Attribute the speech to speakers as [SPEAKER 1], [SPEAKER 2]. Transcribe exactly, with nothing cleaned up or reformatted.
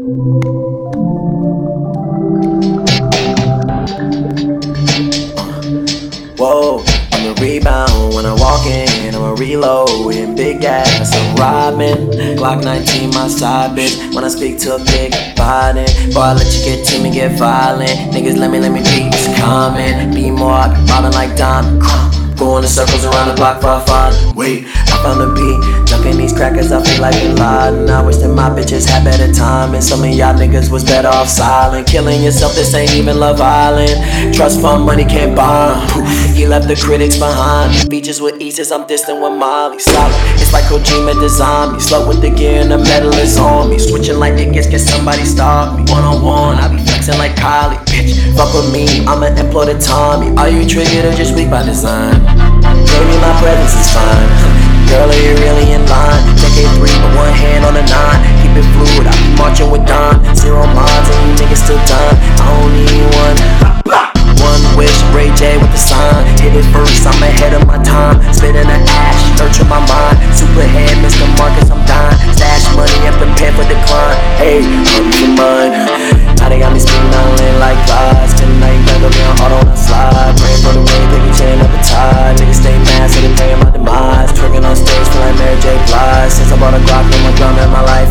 [SPEAKER 1] Whoa, I'm a rebound when I walk in, I'm a reload in big ass, I'm robbing. Glock nineteen, my side bitch. When I speak to a big body, boy, I let you get to me, get violent. Niggas, let me, let me beat this comment. Be more, I be mobbing like Dom. Going in circles around the block for a fall. Wait, I found a beat. Dunking these crackers, I feel like Bin Laden. I wish that my bitches had better time, and some of y'all niggas was better off silent. Killing yourself, this ain't even Love Island. Trust fund money can't buy. He left the critics behind. Features with Isis, I'm distant with Molly. Solid, it's like Kojima designed me. Slow with the gear and the metal is on me. Switching like niggas, get somebody stop me. One on one, I be flexing like Kylie. Bitch, fuck with me, I'ma employ the Tommy. Are you triggered or just weak by design? Baby, my presence is fine. Girl, are you really in line? Take a three, but one hand on the nine. Keep it fluid, I be marching with Don. Zero minds and you niggas still done. I don't need one. One wish, Ray J with the sign. Hit it first, I'm ahead of my time. Spitting the ash, nurture my mind. Superhead, Mister Marcus, I'm dying. Stash money and prepare for decline. Hey, I'm for mine. Now they got me speaking island like vibes. Tonight, gonna be on auto on a slide. Praying for the rain, take a chain up the tide. Niggas stay mad, so they praying my demise. Twerking on stage, feel like Mary J. Blige. Since I bought a Glock, no more drama in my life.